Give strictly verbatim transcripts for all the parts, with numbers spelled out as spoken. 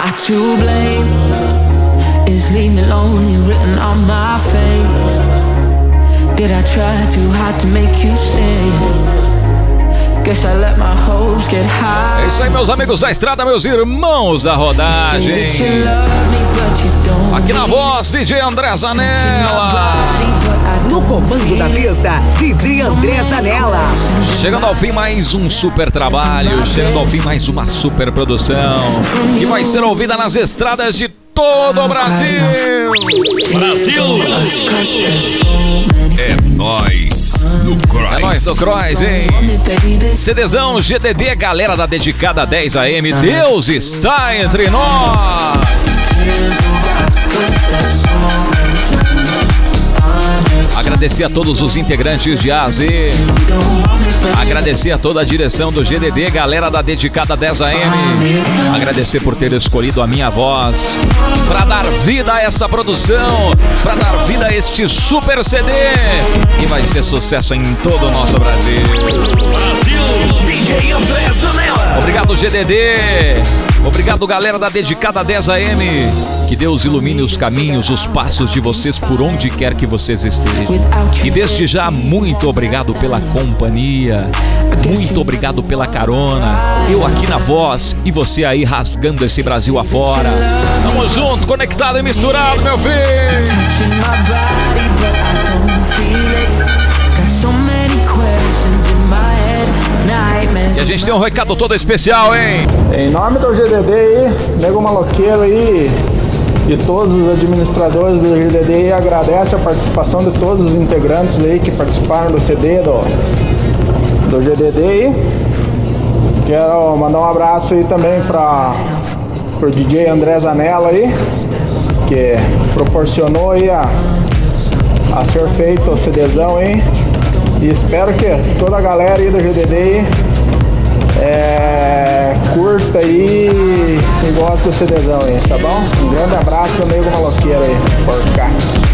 I to blame? Is leave me lonely written on my face? Did I try too hard to make you stay? Guess I let my hopes get high. É isso aí, meus amigos da estrada, meus irmãos da rodagem. Aqui na voz, D J André Zanella. No comando da pista, D J André Zanella. Chegando ao fim mais um super trabalho, chegando ao fim mais uma super produção, que vai ser ouvida nas estradas de todo o Brasil. Brasil! É nóis no Cross. É nóis no Cross, hein? CDzão G D D, galera da Dedicada dez A M. Deus está entre nós. Agradecer a todos os integrantes de A a Z. Agradecer a toda a direção do G D D, galera da Dedicada dez A M. Agradecer por ter escolhido a minha voz para dar vida a essa produção, para dar vida a este super C D que vai ser sucesso em todo o nosso Brasil. Brasil! D J André Zanella. Obrigado, G D D. Obrigado, galera da Dedicada dez A M. Que Deus ilumine os caminhos, os passos de vocês por onde quer que vocês estejam. E desde já, muito obrigado pela companhia. Muito obrigado pela carona. Eu aqui na voz e você aí rasgando esse Brasil afora. Tamo junto, conectado e misturado, meu filho. E a gente tem um recado todo especial, hein? Em nome do G D D aí, nego maloqueiro aí, e todos os administradores do G D D aí, agradece a participação de todos os integrantes aí que participaram do C D do, do G D D aí. Quero mandar um abraço aí também para pro D J André Zanella aí, que proporcionou aí a, a ser feito o CDzão aí. E espero que toda a galera aí do G D D aí É, curta aí e gosta do CDzão aí, tá bom? Um grande abraço do Nego Maloqueiro aí, por cá.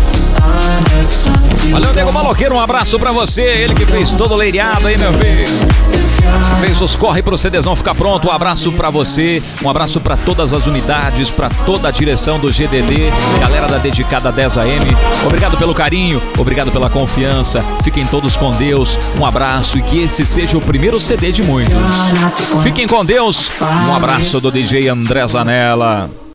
Valeu, Nego Maloqueiro, um abraço pra você, ele que fez todo o leireado aí, meu filho. Fez os corre pro CDzão ficar pronto. Um abraço pra você, um abraço pra todas as unidades, pra toda a direção do G D D, galera da Dedicada dez A M. Obrigado pelo carinho, obrigado pela confiança. Fiquem todos com Deus. Um abraço e que esse seja o primeiro C D de muitos. Fiquem com Deus. Um abraço do D J André Zanella.